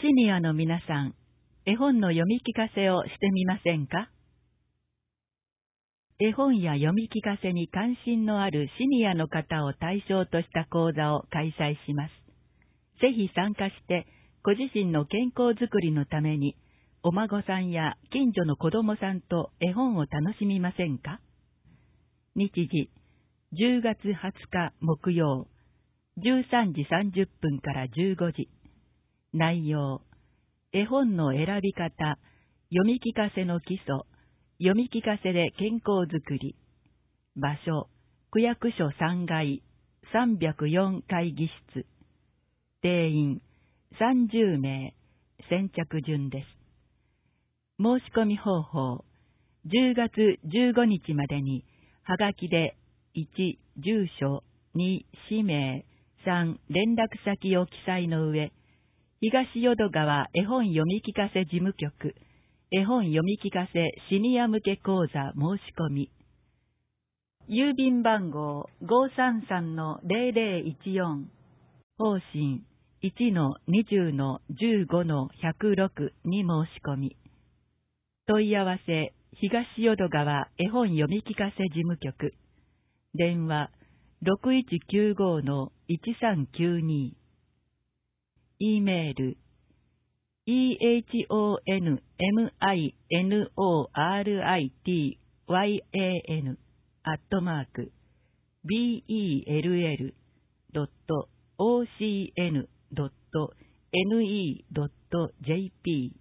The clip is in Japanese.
シニアの皆さん、絵本の読み聞かせをしてみませんか？絵本や読み聞かせに関心のあるシニアの方を対象とした講座を開催します。ぜひ参加して、ご自身の健康づくりのために、お孫さんや近所の子供さんと絵本を楽しみませんか？日時、10月20日木曜、13時30分から15時。内容、絵本の選び方、読み聞かせの基礎、読み聞かせで健康づくり。場所、区役所3階、304会議室。定員、30名、先着順です。申し込み方法、10月15日までに、はがきで1、住所、2、氏名、3、連絡先を記載の上、東淀川絵本読み聞かせ事務局、絵本読み聞かせシニア向け講座申し込み。郵便番号 533-0014、方針 1-20-15-106 に申し込み。問い合わせ、東淀川絵本読み聞かせ事務局。電話 6195-1392。E メール、ehonnorityan@bell.ocn.ne.jp